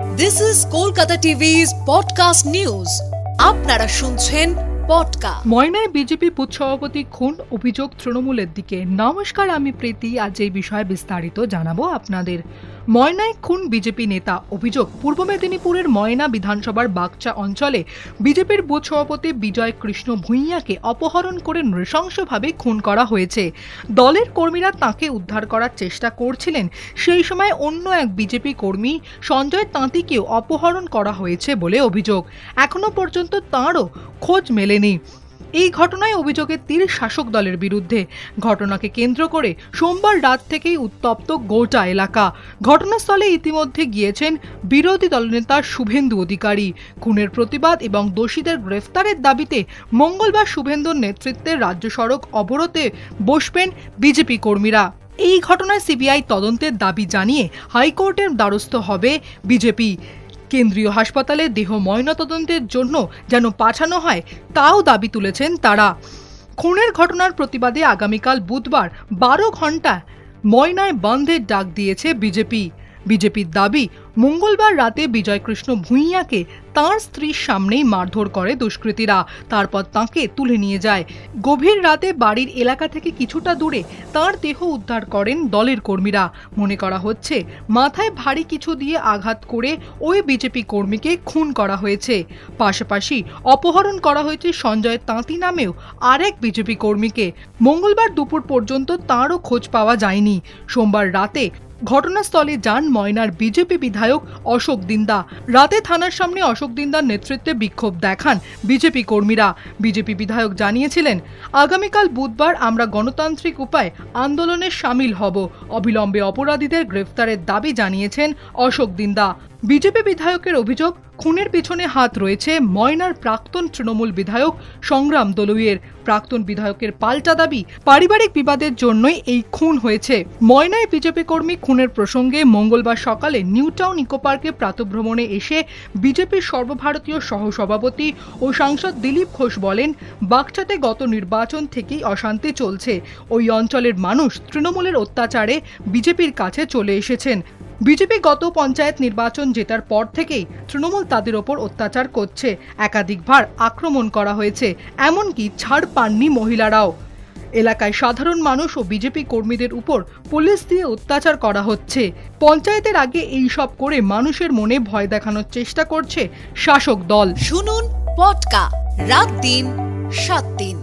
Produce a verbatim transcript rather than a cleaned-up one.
This is Kolkata টিভি's podcast news. আপনারা শুনছেন podcast. ময়নায় BJP booth সভাপতি খুন, অভিযোগ তৃণমূলের দিকে। নমস্কার, আমি প্রীতি। আজ এই বিষয়ে বিস্তারিত জানাবো আপনাদের। ময়নায় খুন বিজেপি নেতা, অভিযোগ পূর্ব মেদিনীপুরের ময়না বিধানসভার বাগচা অঞ্চলে বিজেপির বুথ সভাপতি বিজয় কৃষ্ণ ভূঁইয়াকে অপহরণ করে নৃশংসভাবে খুন করা হয়েছে। দলের কর্মীরা তাঁকে উদ্ধার করার চেষ্টা করছিলেন, সেই সময় অন্য এক বিজেপি কর্মী সঞ্জয় তাঁতিকেও অপহরণ করা হয়েছে বলে অভিযোগ। এখনো পর্যন্ত তাঁরও খোঁজ মেলেনি। এই ঘটনায় অভিযোগের তীর শাসক দলের বিরুদ্ধে। ঘটনাকে কেন্দ্র করে সোমবার রাত থেকেই উত্তপ্ত গোটা এলাকা। ঘটনাস্থলে ইতিমধ্যে গিয়েছেন বিরোধী দলনেতা শুভেন্দু অধিকারী। খুনের প্রতিবাদ এবং দোষীদের গ্রেফতারের দাবিতে মঙ্গলবার শুভেন্দুর নেতৃত্বে রাজ্য সড়ক অবরোধে বসবেন বিজেপি কর্মীরা। এই ঘটনায় সিবিআই তদন্তের দাবি জানিয়ে হাইকোর্টের দ্বারস্থ হবে বিজেপি। কেন্দ্রীয় হাসপাতালে দেহ ময়নাতদন্তের জন্য যেন পাঠানো হয়, তাও দাবি তুলেছেন তারা। খুনের ঘটনার প্রতিবাদে আগামীকাল বুধবার বারো ঘন্টা ময়নায় বন্ধের ডাক দিয়েছে বিজেপি। বিজেপির দাবি, মঙ্গলবার রাতে বিজয় কৃষ্ণ ভূঁইয়াকে তাঁর স্ত্রীর সামনেই মারধর করে দুষ্কৃতীরা, তারপর তাঁকে তুলে নিয়ে যায়। গভীর রাতে বাড়ির এলাকা থেকে কিছুটা দূরে তাঁর দেহ উদ্ধার করেন দলের কর্মীরা। মনে করা হচ্ছে মাথায় ভারী কিছু দিয়ে আঘাত করে ওই বিজেপি কর্মীকে খুন করা হয়েছে। পাশাপাশি অপহরণ করা হয়েছে সঞ্জয় তাঁতি নামেও আরেক বিজেপি কর্মীকে। মঙ্গলবার দুপুর পর্যন্ত তাঁরও খোঁজ পাওয়া যায়নি। সোমবার রাতে ঘটনাস্থলে যান ময়নার বিজেপি বিধায়ক অশোক দিন্দা। রাতে থানার সামনে অশোক দিন্দার নেতৃত্বে বিক্ষোভ দেখান বিজেপি কর্মীরা। বিজেপি বিধায়ক জানিয়েছিলেন, আগামীকাল বুধবার আমরা গণতান্ত্রিক উপায়ে আন্দোলনে সামিল হব। অবিলম্বে অপরাধীদের গ্রেফতারের দাবি জানিয়েছেন অশোক দিন্দা। বিজেপি বিধায়কের অভিযোগ, খুনের পিছনে হাত রয়েছে ময়নার প্রাক্তন তৃণমূল বিধায়ক সংগ্রাম দলুইয়ের। প্রাক্তন বিধায়কের পাল্টা দাবি, পারিবারিক বিবাদের জন্যই এই খুন হয়েছে। ময়নায় বিজেপি কর্মী খুনের প্রসঙ্গে মঙ্গলবার সকালে নিউ টাউন ইকো পার্কে প্রাতঃভ্রমণে এসে বিজেপির সর্বভারতীয় সহসভাপতি ও সাংসদ দিলীপ ঘোষ বলেন, বাগচাতে গত নির্বাচন থেকেই অশান্তি চলছে। ওই অঞ্চলের মানুষ তৃণমূলের অত্যাচারে বিজেপির কাছে চলে এসেছেন। বিজেপি গত পঞ্চায়েত নির্বাচন জেতার পর থেকেই তৃণমূল তাদের ওপর অত্যাচার করছে। একাধিকবার আক্রমণ করা হয়েছে, এমনকি ছাড় পাননি মহিলারাও। এলাকায় সাধারণ মানুষ ও বিজেপি কর্মীদের উপর পুলিশ দিয়ে অত্যাচার করা হচ্ছে। পঞ্চায়েতের আগে এই সব করে মানুষের মনে ভয় দেখানোর চেষ্টা করছে শাসক দল। শুনুন পডকাস্ট রাত দিন সাত দিন।